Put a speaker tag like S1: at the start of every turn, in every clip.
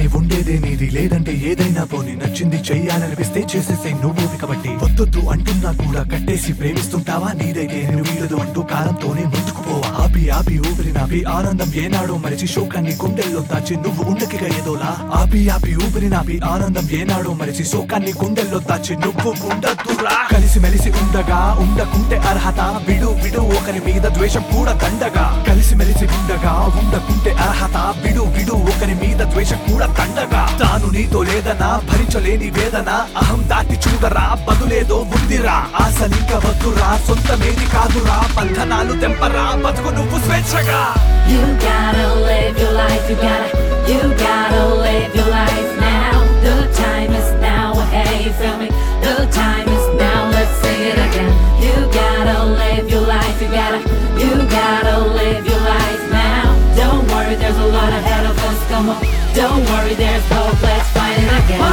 S1: కానీ ఉండేదే నీది లేదంటే ఏదైనా పోని నచ్చింది చెయ్యాలనిపిస్తే చేసేసే నువ్వు కాబట్టి వద్దొద్దు అంటున్నా కూడా కట్టేసి ప్రేమిస్తుంటావా నీదైతే నేను వీడదు అంటూ కాలంతోనే ముందుకు పోవా ఆపి ఆపి ఊపిరి నాపి ఆనందం ఏనాడో మరిచి శోకాన్ని గుండెల్లో దాచి నువ్వు ఉండకిగా ఏదోలా ఆపి ఆపి ఊపిరి నాపి ఆనందం ఏనాడో మరిచి శోకాన్ని గుండెల్లో దాచి నువ్వు ఉండద్దురా కలిసి మెలిసి ఉండగా ఉండకుంటే అర్హత విడు విడు ఒకరి మీద ద్వేషం కూడా దండగా కలిసి మెలిసి ఉండగా ఉండకుంటే అర్హత విడు విడు ఒకరి మీద ద్వేషం కూడా దండగా తాను నీతో లేదనా భరించలేని వేదన అహం దాటి చూడరా బదులేదో ఉందిరా ఆశలింక వద్దురా సొంతమేది కాదురా బంధనాలు తెంపరా బతుకు నువ్వు స్వేచ్ఛగా
S2: You gotta live your life, you gotta live your life now. The time is now, hey, you feel me? The time is now, let's sing it again. You gotta live your life, you gotta live your life now. Don't worry, there's a lot ahead of us, come on. Don't worry, there's hope, let's find it again.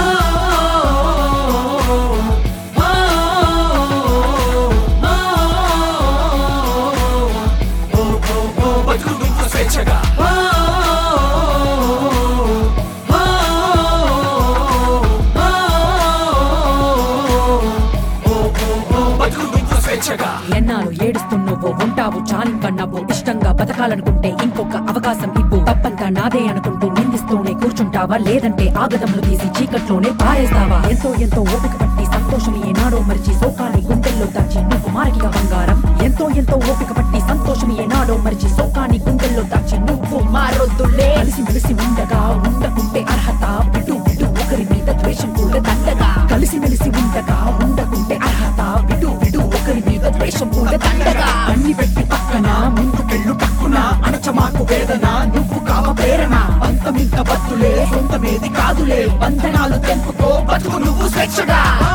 S1: బతుకు నువ్వు స్వేచ్ఛగా
S3: ఎన్నాళ్ళు ఏడుస్తున్నవో ఉంటావు చాలింకన్నావో ఇష్టంగా బతకాలనుకుంటే ఇంకొక అవకాశం ఇవ్వు తప్పంతా నాదే అనుకుంటూ నిందిస్తూనే కూర్చుంటావా లేదంటే ఆగదములు తీసి చీకట్లోనే పారేస్తావా ఎంతో ఎంతో ఓపిక పట్టి సంతోషం ఏనాడో మరిచి శోకాన్ని గుండెల్లో దాచి నువ్వు మారకిగా బంగారం ఎంతో ఎంతో ఓపిక పట్టి సంతోషం ఏనాడో మరిచి శోకాన్ని గుండెల్లో దాచి నువ్వు మారొద్దులే కలిసి మెలిసి ఉండగా ఉండకుంటే అర్హత విడు విడు ఒకరి మీద ద్వేషం కూడా దండగా కలిసి మెలిసి ఉండగా ఉండకుంటే అర్హత విడు విడు ఒకరి మీద ద్వేషం కూడా దండగా అన్ని పెట్టి పక్కన ముందుకెళ్ళు టక్కున అణచమాకు వేదన నువ్వు కావ ప్రేరణ అంతమింత బతులే సొంతమేది కాదులే బంధనాలు తెంపుకో బతుకు నువ్వు స్వేచ్ఛగా